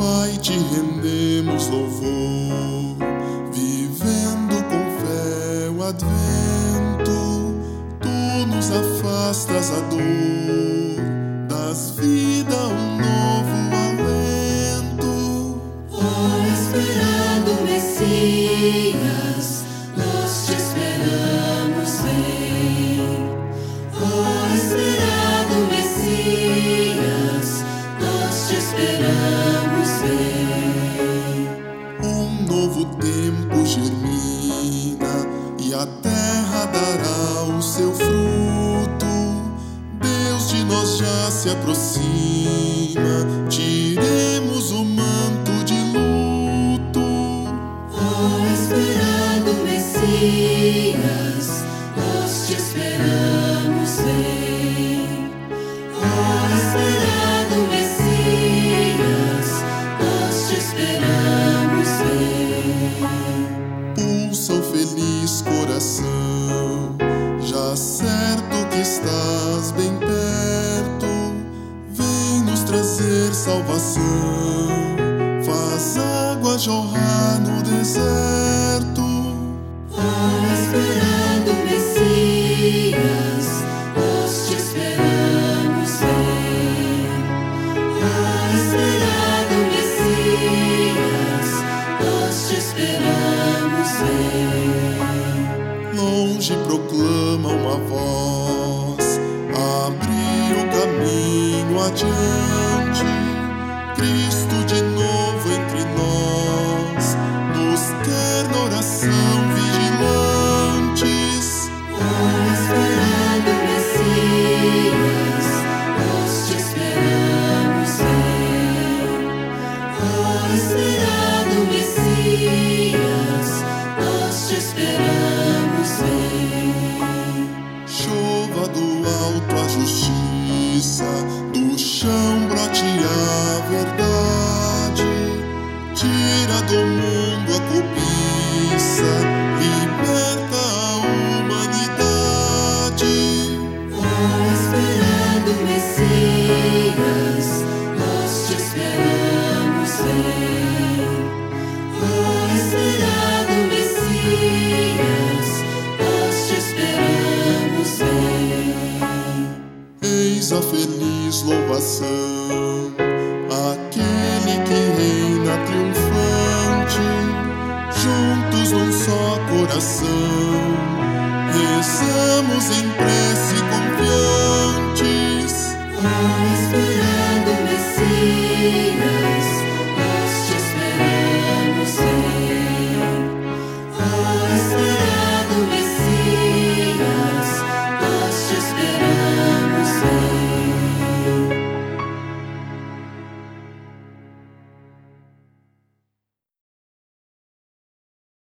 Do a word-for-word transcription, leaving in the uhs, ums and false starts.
Pai, te rendemos louvor, vivendo com fé o advento. Tu nos afastas a dor, das vida um novo alento. Oh, esperado Messias, nós te esperamos, vem. Oh, esperado Messias, nós te esperamos, vem. Um novo tempo germina e a terra dará o seu fruto. Deus de nós já se aproxima, tiremos o manto de luto. Oh, esperado Messias, nós te esperamos, vem. Oh, esperado Messias, nós te esperamos, vem. Pulsa o feliz coração, já certo que estás bem perto. Vem nos trazer salvação, faz água jorrar no deserto. Oh, esperado Messias, nós te esperamos, vem. Oh, esperado Messias, nós te esperamos, vem. Longe proclama uma voz, abre o caminho adiante. Cristo de novo entre nós, nos quer na oração vigilantes. Oh, esperado Messias, nós te esperamos, vem. Oh, esperado Messias, nós te esperamos, vem. Chova do alto a justiça, do chão brote a verdade. Tira do mundo a cobiça, liberta a humanidade. Oh, esperado Messias, nós te esperamos, vem. Oh, esperado Messias, nós te esperamos, vem. Eis a feliz louvação, aquele que reina triunfante. Juntos num só coração, rezamos em prece confiantes. Oh,